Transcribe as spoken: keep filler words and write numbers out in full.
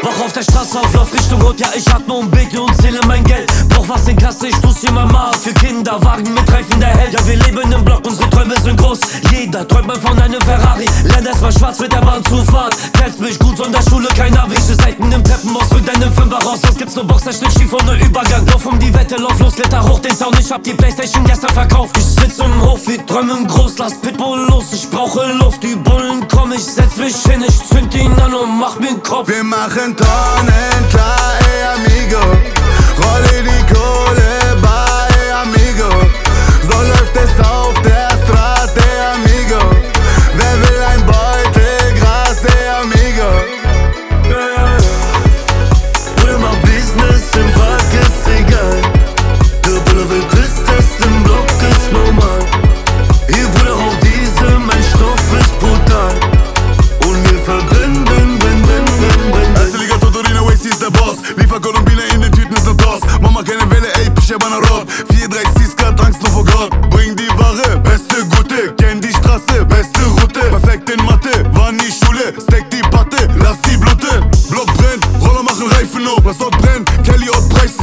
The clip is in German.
Mach auf der Straße auf, lauf Richtung Rot. Ja, ich atme und bete und zähle mein Geld. Brauch was in Kasse, ich tu's hier Mama. Für Kinder, Wagen mit Reifen der Held. Ja, wir leben im Block, unsere Träume sind groß. Jeder träumt mal von einem Ferrari. Lern erstmal schwarz mit der Bahn zu fahren. Kennst mich gut, von der Schule kein Navi. Ich Seiten im Treppenhaus, rück deinen Fünfer raus. Sonst gibt's nur Boxerschnitt, schief ohne Übergang. Lauf um die Wette, lauf los, kletter hoch den Sound. Ich hab die Playstation gestern verkauft. Ich sitz im Hof, wir träumen groß. Lass Pitbull los, ich brauche Luft. Die Bullen kommen, ich setz mich hin. Ich zünd ihn an und mach mir'n Kopf. Wir machen Tonnen klar, ey amigo. Rolle die Kohle bei, ey amigo. So läuft es auf der Straße, ey amigo. Wer will ein Beutel Gras, ey amigo? Ja, ja, ja. Bruder, mach Business, im Park ist egal. Der Bruder will Pisstest, im Block ist normal. Ihr Bruder raucht diese, mein Stoff ist brutal. Und wir verbrennen, brennen, brennen, brennen, brennen. Erste Liga Totorina, Waze ist der Boss. Liefer Kolumbiner in den Tüten ist ne Toss. Mama keine Welle, ey, Pischabana Rot. vier drei Cisca, Angst nur vor Gott. Bring die Ware, beste Gute. Kenn die Straße, beste Route. Perfekt in Mathe, war nie Schule. Steak die Patte, lass die bluten. Block brennt, Roller machen Reifen hoch. Was dort brennt, Kelly und Preis